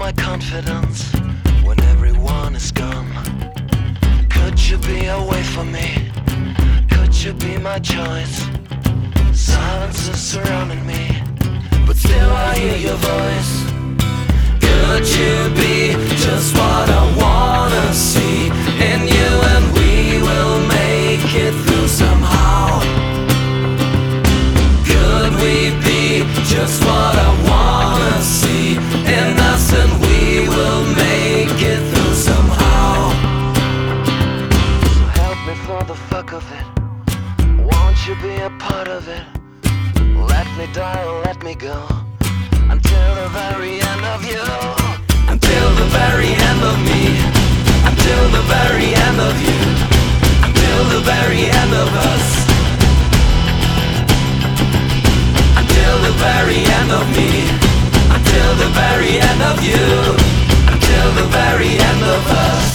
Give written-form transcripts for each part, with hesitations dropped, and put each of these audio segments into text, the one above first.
my confidence when everyone is gone? Could you be away from me? Could you be my choice? Silence is surrounding me, but still I hear your voice. Could you be just what I wanna see in you, and we will make it through somehow? Could we be just what I wanna see in us, and we will make it through somehow? So help me for the fuck of it, won't you be a part of it? Let me die or let me go, until the very end of you, until the very end of me, until the very end of you, until the very end of us, until the very end of me, until the very end of you, until the very end of us.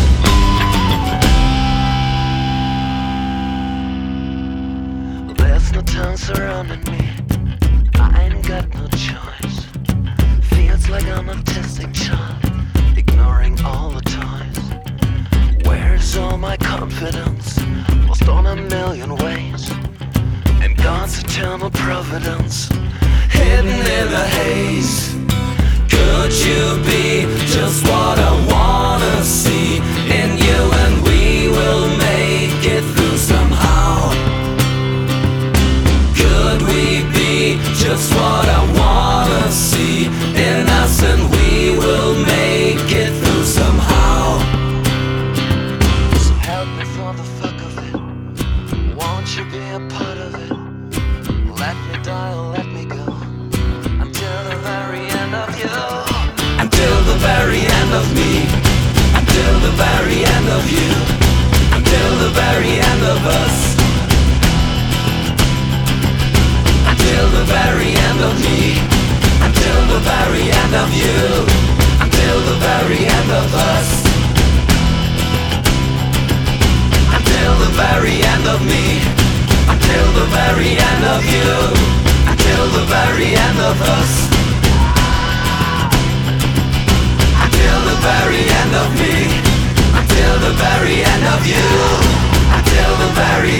There's no town surrounding me, I ain't got no choice. Feels like I'm an autistic child, ignoring all the toys. Where's all my confidence? Lost on a million ways, in God's eternal providence, hidden in the haze. Could you be just what I wanna see in you, and we will make it through somehow? Could we be just what I wanna see in us, and we will make it through somehow? So help me for the fuck of it, won't you be a part of it? Let me die or let me go, until the very end of you, until the very end of me, until the very end of you, until the very end of us, until the very end of me, until the very end of you, until the very end of us, until the very end of me, until the very end of you, until the very end of us, until the very end of me, until the very end of you, until the very